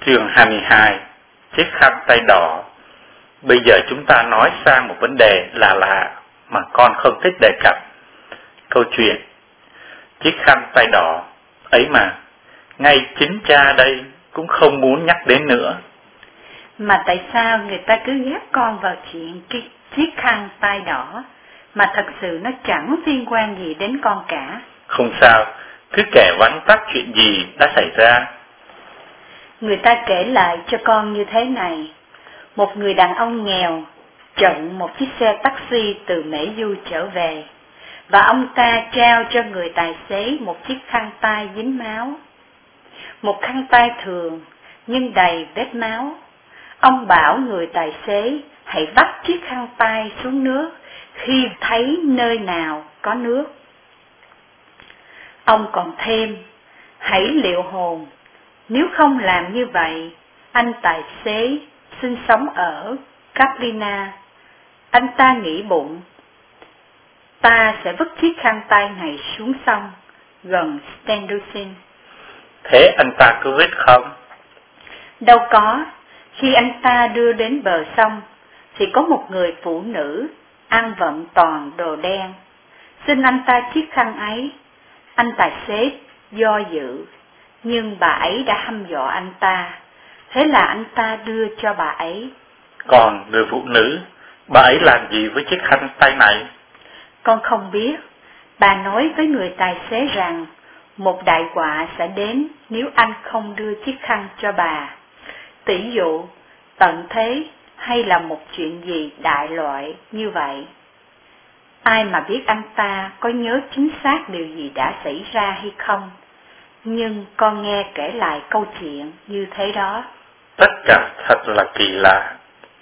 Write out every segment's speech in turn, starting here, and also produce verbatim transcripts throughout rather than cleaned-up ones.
Chương hai mươi hai. Chiếc khăn tay đỏ. Bây giờ chúng ta nói sang một vấn đề lạ lạ mà con không thích đề cập. Câu chuyện chiếc khăn tay đỏ ấy mà, ngay chính cha đây cũng không muốn nhắc đến nữa. Mà tại sao người ta cứ ghép con vào chuyện cái chiếc khăn tay đỏ, mà thật sự nó chẳng liên quan gì đến con cả? Không sao, cứ kể vắn tắt chuyện gì đã xảy ra. Người ta kể lại cho con như thế này. Một người đàn ông nghèo chặn một chiếc xe taxi từ Mễ Du trở về, và ông ta trao cho người tài xế một chiếc khăn tay dính máu. Một khăn tay thường nhưng đầy vết máu. Ông bảo người tài xế hãy vắt chiếc khăn tay xuống nước khi thấy nơi nào có nước. Ông còn thêm, hãy liệu hồn, nếu không làm như vậy, anh tài xế sinh sống ở Caprina. Anh ta nghĩ bụng, ta sẽ vứt chiếc khăn tay này xuống sông gần Stendusin. Thế anh ta có vứt không? Đâu có. Khi anh ta đưa đến bờ sông, thì có một người phụ nữ ăn vận toàn đồ đen xin anh ta chiếc khăn ấy. Anh tài xế do dự, nhưng bà ấy đã hăm dọa anh ta, thế là anh ta đưa cho bà ấy. Còn người phụ nữ, bà ấy làm gì với chiếc khăn tay này? Con không biết. Bà nói với người tài xế rằng một đại họa sẽ đến nếu anh không đưa chiếc khăn cho bà. Tỷ dụ, tận thế hay là một chuyện gì đại loại như vậy. Ai mà biết anh ta có nhớ chính xác điều gì đã xảy ra hay không, nhưng con nghe kể lại câu chuyện như thế đó. Tất cả thật là kỳ lạ.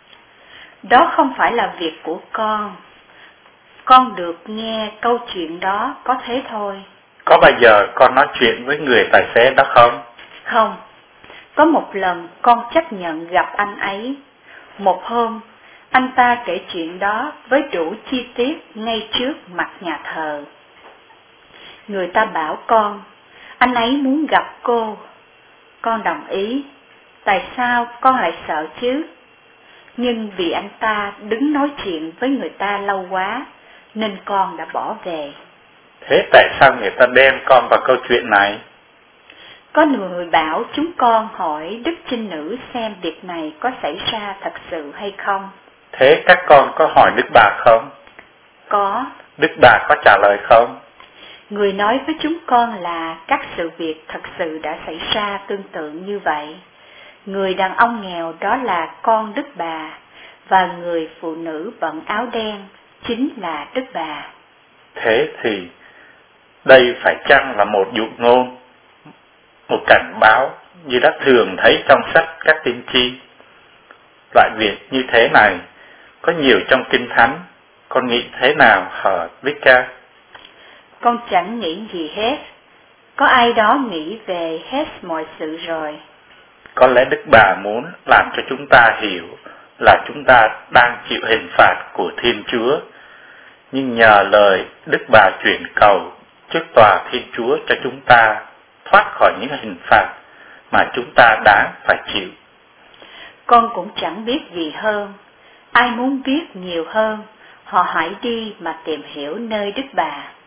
Đó không phải là việc của con. Con được nghe câu chuyện đó có thế thôi. Có bao giờ con nói chuyện với người tài xế đó không? Không. Có một lần con chấp nhận gặp anh ấy. Một hôm, anh ta kể chuyện đó với đủ chi tiết ngay trước mặt nhà thờ. Người ta bảo con, anh ấy muốn gặp cô. Con đồng ý. Tại sao con lại sợ chứ? Nhưng vì anh ta đứng nói chuyện với người ta lâu quá, nên con đã bỏ về. Thế tại sao người ta đem con vào câu chuyện này? Có người bảo chúng con hỏi Đức Trinh Nữ xem việc này có xảy ra thật sự hay không. Thế các con có hỏi Đức Bà không? Có. Đức Bà có trả lời không? Người nói với chúng con là các sự việc thật sự đã xảy ra tương tự như vậy. Người đàn ông nghèo đó là con Đức Bà, và người phụ nữ bận áo đen chính là Đức Bà. Thế thì đây phải chăng là một dụ ngôn, một cảnh báo như đã thường thấy trong sách các tiên tri? Loại việc như thế này có nhiều trong Kinh Thánh. Con nghĩ thế nào hả Vika? Con chẳng nghĩ gì hết. Có ai đó nghĩ về hết mọi sự rồi. Có lẽ Đức Bà muốn làm cho chúng ta hiểu là chúng ta đang chịu hình phạt của Thiên Chúa, nhưng nhờ lời Đức Bà chuyển cầu trước tòa Thiên Chúa cho chúng ta thoát khỏi những hình phạt mà chúng ta đáng phải chịu. Con cũng chẳng biết gì hơn. Ai muốn biết nhiều hơn, họ hãy đi mà tìm hiểu nơi Đức Bà.